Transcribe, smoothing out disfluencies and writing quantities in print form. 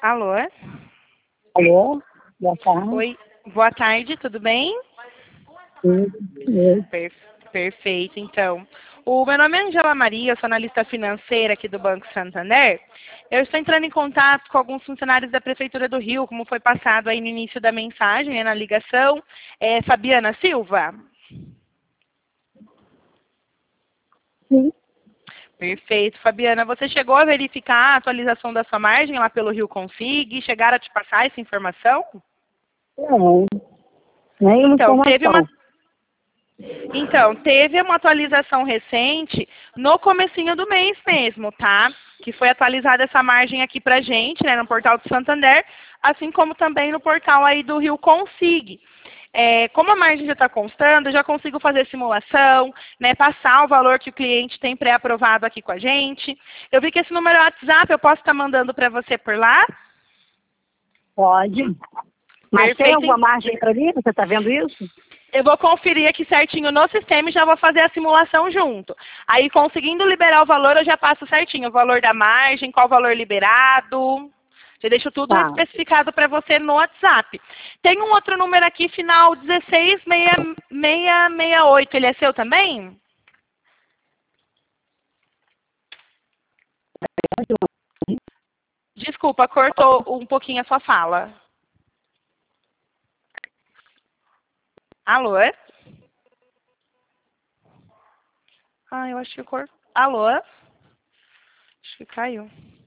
Alô? Alô? Boa tarde. Oi, boa tarde, tudo bem? Sim, sim. Per- Perfeito, então. O meu nome é Angela Maria, eu sou analista financeira aqui do Banco Santander. Eu estou entrando em contato com alguns funcionários da Prefeitura do Rio, como foi passado aí no início da mensagem, né, na ligação. Fabiana Silva? Sim. Perfeito. Fabiana, você chegou a verificar a atualização da sua margem lá pelo Rio Consig? Chegaram a te passar essa informação? Não, nenhuma Então, teve uma informação. Então, teve uma atualização recente no comecinho do mês mesmo, tá? Que foi atualizada essa margem aqui pra gente, né, no portal do Santander, assim como também no portal aí do Rio Consig. Como a margem já está constando, eu já consigo fazer simulação, né, passar o valor que o cliente tem pré-aprovado aqui com a gente. Eu vi que esse número é WhatsApp, eu posso estar mandando para você por lá? Pode. Mas tem Perfeito. alguma margem para mim? Você está vendo isso? Eu vou conferir aqui certinho no sistema e já vou fazer a simulação junto. Aí, conseguindo liberar o valor, eu já passo certinho o valor da margem, qual o valor liberado. Já deixo tudo Tá. especificado para você no WhatsApp. Tem um outro número aqui, final 16668. Ele é seu também? Desculpa, cortou um pouquinho a sua fala. Alô? Ah, eu acho que cortou. Alô? Acho que caiu.